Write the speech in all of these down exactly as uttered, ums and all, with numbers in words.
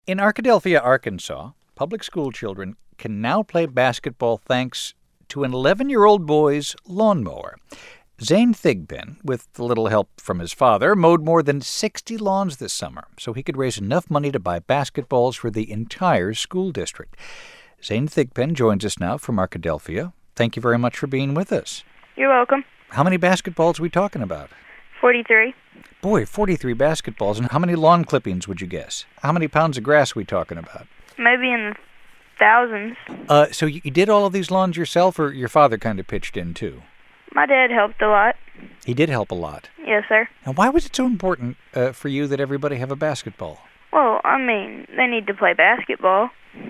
In Arkadelphia, Arkansas, public school children can now play basketball thanks to an eleven-year-old boy's lawnmower. Zane Thigpen, with a little help from his father, mowed more than sixty lawns this summer so he could raise enough money to buy basketballs for the entire school district. Zane Thigpen joins us now from Arkadelphia. Thank you very much for being with us. You're welcome. How many basketballs are we talking about? forty-three. Boy, forty-three basketballs. And how many lawn clippings would you guess? How many pounds of grass are we talking about? Maybe in the thousands. Uh, so you, you did all of these lawns yourself, or your father kind of pitched in too? My dad helped a lot. He did help a lot. Yes, sir. And why was it so important uh, for you that everybody have a basketball? Well, I mean, they need to play basketball.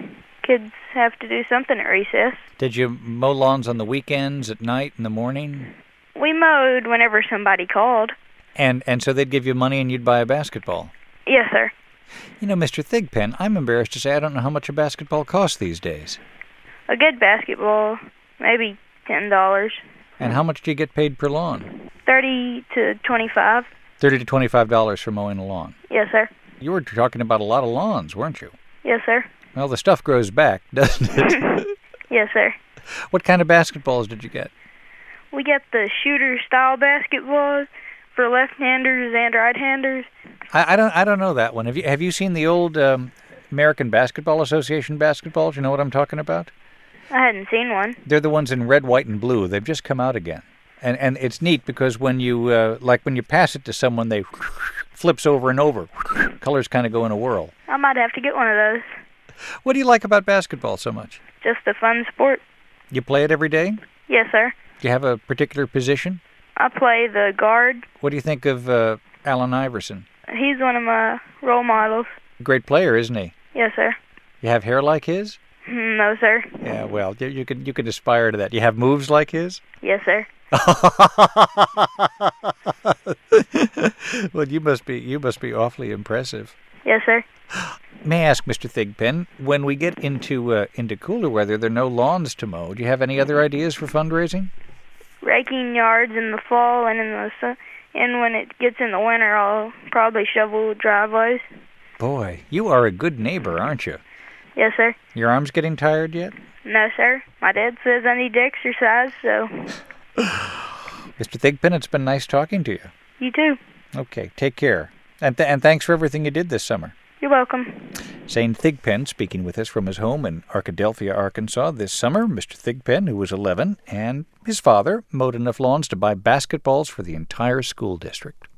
Kids have to do something at recess. Did you mow lawns on the weekends, at night, in the morning? We mowed whenever somebody called. And and so they'd give you money and you'd buy a basketball? Yes, sir. You know, Mister Thigpen, I'm embarrassed to say I don't know how much a basketball costs these days. A good basketball, maybe ten dollars. And how much do you get paid per lawn? thirty to twenty-five. thirty to twenty-five dollars for mowing a lawn. Yes, sir. You were talking about a lot of lawns, weren't you? Yes, sir. Well, the stuff grows back, doesn't it? Yes, sir. What kind of basketballs did you get? We get the shooter-style basketballs for left-handers and right-handers. I, I don't. I don't know that one. Have you Have you seen the old um, American Basketball Association basketballs? You know what I'm talking about? I hadn't seen one. They're the ones in red, white, and blue. They've just come out again, and and it's neat because when you uh, like when you pass it to someone, they flips over and over. Colors kind of go in a whirl. I might have to get one of those. What do you like about basketball so much? Just a fun sport. You play it every day? Yes, sir. Do you have a particular position? I play the guard. What do you think of uh, Allen Iverson? He's one of my role models. Great player, isn't he? Yes, sir. You have hair like his? No, sir. Yeah, well, you, you could you could aspire to that. You have moves like his? Yes, sir. Well, you must be you must be awfully impressive. Yes, sir. May I ask, Mister Thigpen, when we get into uh, into cooler weather, there are no lawns to mow. Do you have any other ideas for fundraising? Raking yards in the fall and in the sun, and when it gets in the winter, I'll probably shovel driveways. Boy, you are a good neighbor, aren't you? Yes, sir. Your arms getting tired yet? No, sir. My dad says I need to exercise, so... Mister Thigpen, it's been nice talking to you. You too. Okay, take care. And, th- and thanks for everything you did this summer. You're welcome. Zane Thigpen speaking with us from his home in Arkadelphia, Arkansas this summer. Mister Thigpen, who was eleven, and his father mowed enough lawns to buy basketballs for the entire school district.